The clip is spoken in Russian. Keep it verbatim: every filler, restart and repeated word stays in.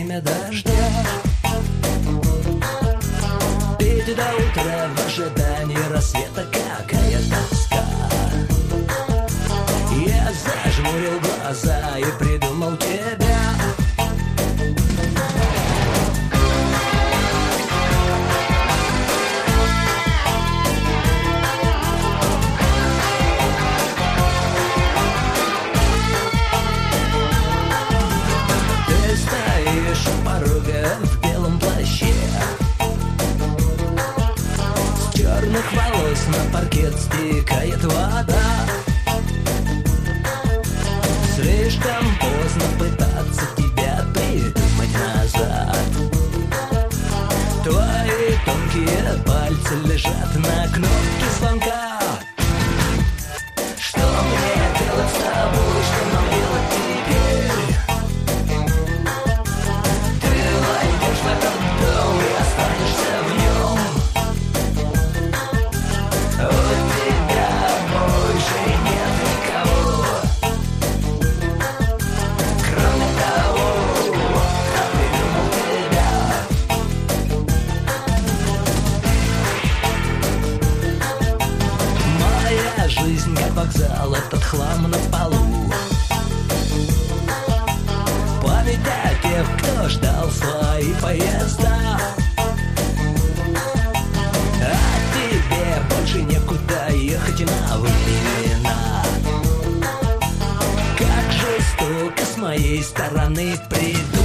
время дождя. Пить до утра в ожидании рассвета, какая тоска. Я зажмурил глаза и придумал тебя. Ты стоишь у порога в белом плаще, с черных волос на паркет стекает вода. Слишком поздно пытаться тебя придумать назад. Твои тонкие пальцы лежат на кнопке звонка. Что мне делать с тобой, что нам делать теперь? Ты войдешь в этот дом и останешься в нем. У тебя больше нет никого. Кроме того, кто придумал тебя. Моя жизнь как вокзал, этот хлам на полу. Память о тех, кто ждал свои поезда. А тебе больше некуда ехать на времена. Как жестоко с моей стороны придумать